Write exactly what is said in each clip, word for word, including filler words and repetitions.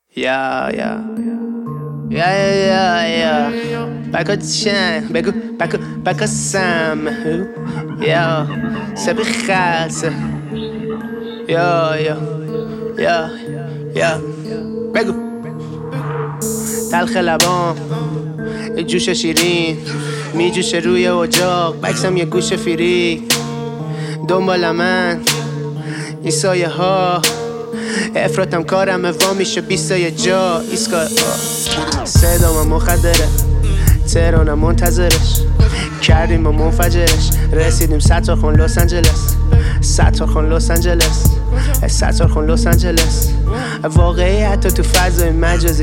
Yeah, yeah, yeah, yeah, yeah. Back up چند بگو back up back up سم یا سبی خاصه یا یا یا یا بگو تلخ لبام جوش شیرین میجوشه روی اجاق بکسم یه گوش فیری دنبال من این سایه ها افراتم کارمه وا میشه بیستا یه جا ایسکا صدام مخدره تهرانم منتظرش کردیم و منفجرش رسیدیم ستار خون لس آنجلس ستار خون لس آنجلس ستار خون لس آنجلس واقعی حتی تو فضای مجازی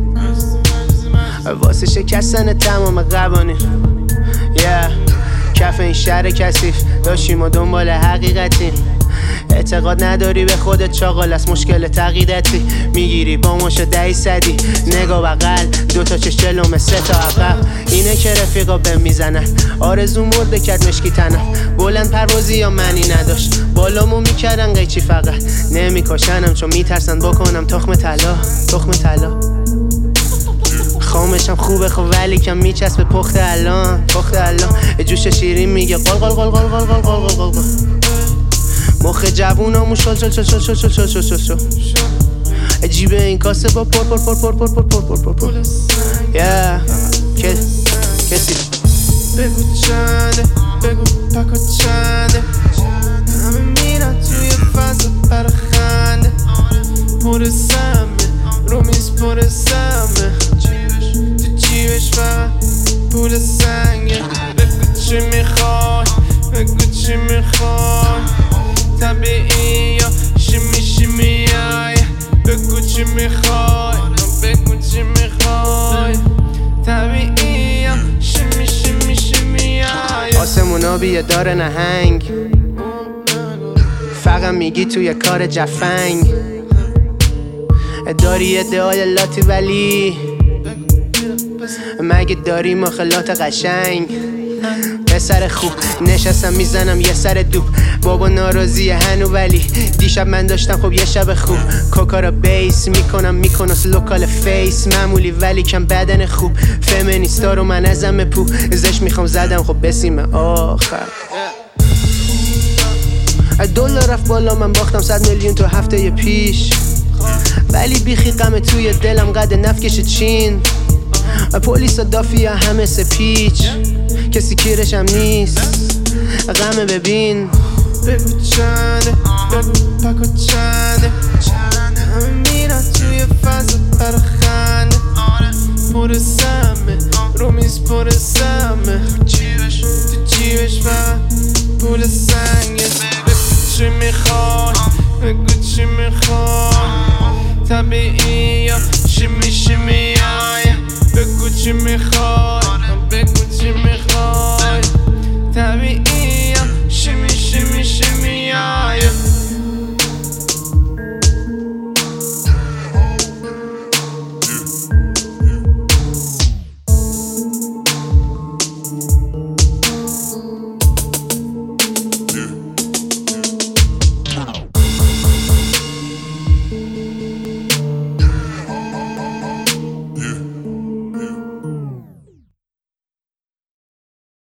واسه شکستن تمام قوانین yeah. کف این شهر کثیف داشتیم و دنبال حقیقتیم اعتقاد نداری به خودت چاقال است مشکل تقییدتی میگیری با ماشا دهی صدی نگاه بغل دوتا چش جلومه سه تا عقب اینه که رفیقا بهم میزنن آرزو مرده کرد مشکی تنم بلند پروازی یا معنی نداشت بالامو میکردن قیچی فقط نمیکاشنم چون میترسن بکنم تخم طلا تخم طلا خامشم خوبه خب ولی کم میچسبه پخت الان پخت الان جوش شیرین میگه قل قل قل قل قل قل قل قل قل مخ جوونامو شل شل شل شل شل شل شل شل شل جیب این کاسه با پر پر پر پر پر پر پر پر پر پر yeah کسی بگو چنده بگو پکا چنده همه میرن توی فضا برا خنده پر سمه رو میز پر سمه تو جیبش فقط پول سنگه بگو چی میخوای بگو چی میخوای طبیعی یا شیمی شیمی های بگو چی میخوای بگو چی میخوای طبیعی یا شیمی شیمی شیمی های آسمون آبیه داره نهنگ فقط میگی توی کار جفنگ داری ادعای لاتی ولی مگه داری مخلات قشنگ پسر خوب نشستم میزنم یه سر دوب بابا ناراضیه هنو ولی دیشب من داشتم خب یه شب خوب کوکارا بیس میکنم میکناس لوکال فیس معمولی ولی کم بدن خوب فمینیستا رو من ازم پو ازش میخوام زدم خب بسیم آخر دلار رفت بالا من باختم صد میلیون تو هفته پیش ولی بیخی غم توی دلم قد نفکش چین پلیس و دافیا همه سپیچ کسی کیرشم نیست غمه ببین بگو چنده بگو پکا چنده همه میرن توی فضا برا خنده پر سمه رو میز پر سمه تو جیبش فقط پول سنگه بگو چی میخوای بگو چی میخوای طبیعی یا شیمی شیمی های بگو چی میخوای بگو چی میخوای طبیعی